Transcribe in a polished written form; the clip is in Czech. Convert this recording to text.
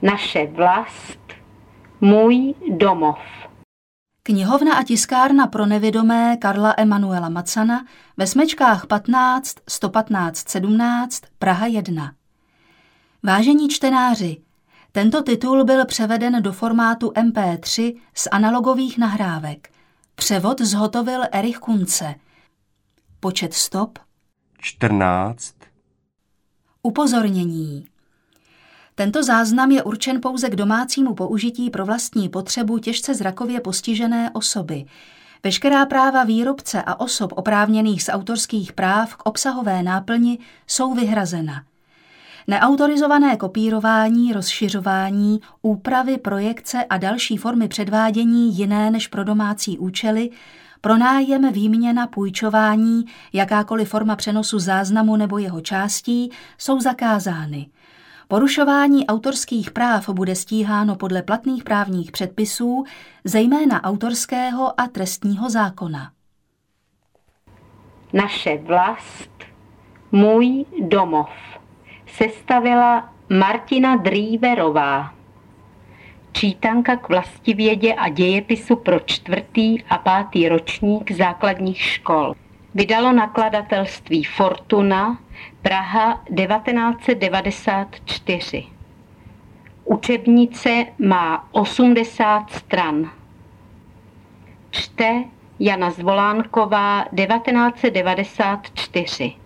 Naše vlast, můj domov. Knihovna a tiskárna pro nevidomé Karla Emanuela Macana ve Smečkách 15 115 17 Praha 1. Vážení čtenáři, tento titul byl převeden do formátu MP3 z analogových nahrávek. Převod zhotovil Erich Kunce. Počet stop 14. Upozornění. Tento záznam je určen pouze k domácímu použití pro vlastní potřebu těžce zrakově postižené osoby. Veškerá práva výrobce a osob oprávněných z autorských práv k obsahové náplni jsou vyhrazena. Neautorizované kopírování, rozšiřování, úpravy, projekce a další formy předvádění jiné než pro domácí účely, pronájem, výměna, půjčování, jakákoliv forma přenosu záznamu nebo jeho částí jsou zakázány. Porušování autorských práv bude stíháno podle platných právních předpisů, zejména autorského a trestního zákona. Naše vlast, můj domov. Sestavila Martina Drýverová. Čítanka k vlastivědě a dějepisu pro 4. a 5. ročník základních škol. Vydalo nakladatelství Fortuna, Praha 1994. Učebnice má 80 stran. Čte Jana Zvolánková 1994.